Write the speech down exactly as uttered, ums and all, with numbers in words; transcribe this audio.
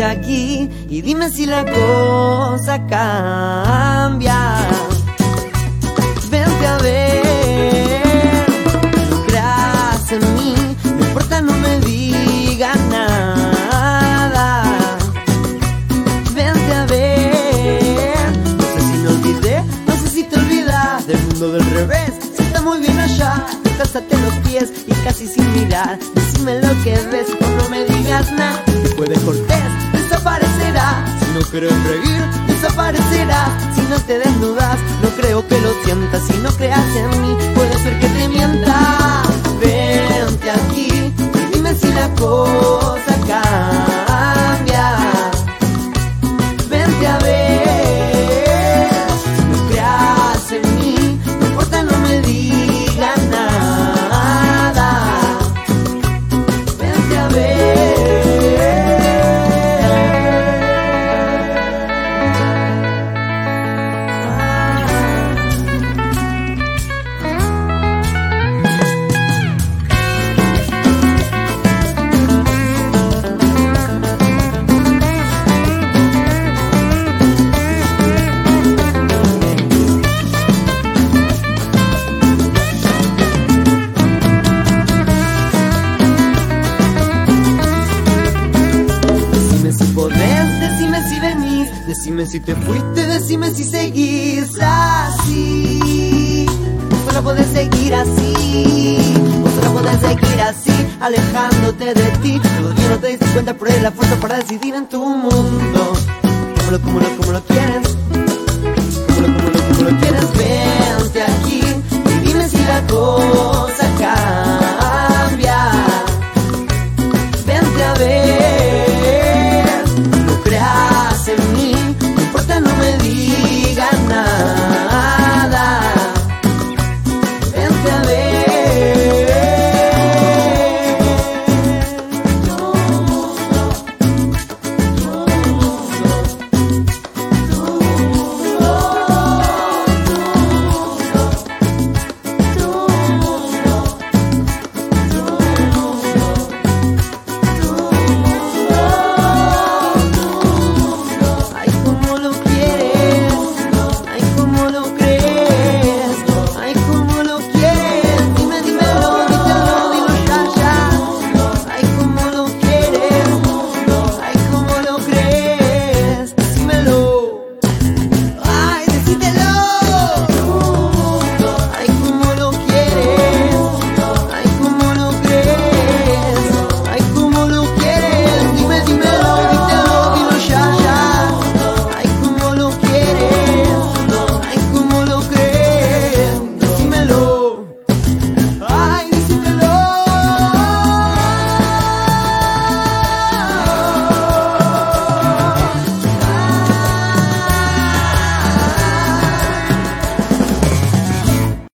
aquí y dime si la cosa cambia. Vente a ver, no creas en mí, no importa, no me digas nada. Vente a ver, no sé si me olvidé, no sé si te olvidas del mundo del revés. Si está muy bien allá, cásate los pies y casi sin mirar, decime lo que ves o no me digas nada. Después de cortés, desaparecerá. Si no quieres reír, desaparecerá. Si no te desnudas, no creo que lo sientas. Si no creas en mí, puede ser que te mienta. Vente aquí y dime si la cosa cambia. Vente a ver, no creas en mí, no importa, no me digas nada. Vente a ver. Decime si te fuiste, decime si seguís así. Vos solo podés seguir así, vos solo podés seguir así, alejándote de ti. Todavía no te diste cuenta, pero es la fuerza para decidir en tu mundo. Como lo, como lo, como lo quieres, como lo, como lo, como lo quieres. Vente aquí y dime si la cosa